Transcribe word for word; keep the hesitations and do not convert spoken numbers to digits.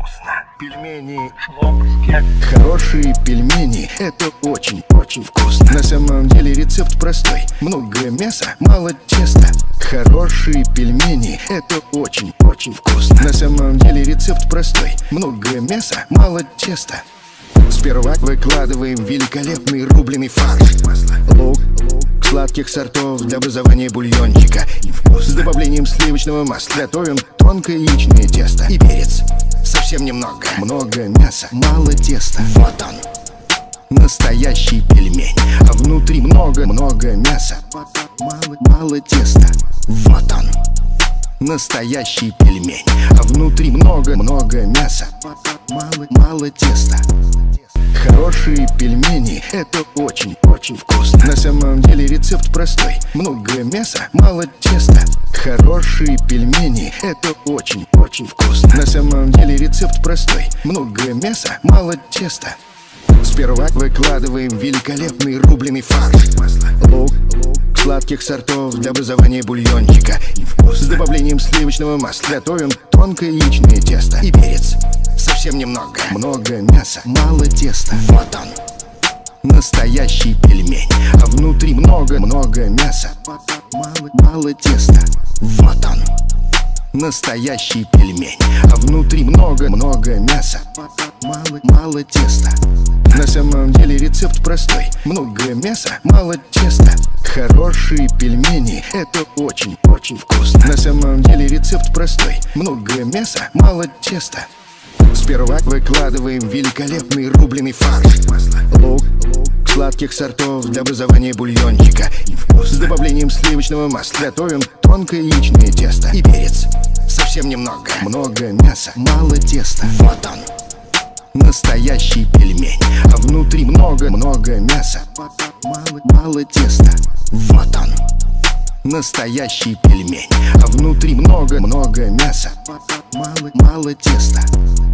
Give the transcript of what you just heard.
вкусно. Пельмени, хлопушки. хорошие пельмени, это очень-очень вкусно. На самом деле рецепт простой: много мяса, мало теста. Хорошие пельмени, это очень-очень вкусно. На самом деле рецепт простой: много мяса, мало теста. Сперва выкладываем великолепный рубленый фарш, лук, сладких сортов для образования бульончика, с добавлением сливочного масла. Готовим тонкое яичное тесто и перец. Совсем немного. Много мяса, мало теста. Вот он, настоящий пельмень. А внутри много-много мяса, мало, мало теста. Вот он, настоящий пельмень. А внутри много-много мяса, мало, мало теста. Хорошие пельмени, это очень-очень вкусно. На самом деле рецепт простой: много мяса, мало теста. Хорошие пельмени, это очень-очень вкусно. На самом деле рецепт простой: много мяса, мало теста. Сперва выкладываем великолепный рубленый фарш, лук, сладких сортов для образования бульончика, с добавлением сливочного масла. Готовим тонкое яичное тесто и перец. Совсем немного. Много мяса, мало теста. Вот он, настоящий пельмень. А внутри много-много мяса, мало, мало теста. Вот он, настоящий пельмень. А внутри много-много мяса, мало, мало теста. На самом деле рецепт простой: много мяса, мало теста. Хорошие пельмени, это очень-очень вкусно. На самом деле рецепт простой: много мяса, мало теста. Сперва выкладываем великолепный рубленый фарш, лук, сладких сортов для образования бульончика, с добавлением сливочного масла. Готовим тонкое яичное тесто и перец. Совсем немного. Много мяса, мало теста. Вот он, настоящий пельмень. А внутри много-много мяса, мало, мало теста. Вот он, настоящий пельмень. А внутри много-много мяса, мало, мало теста.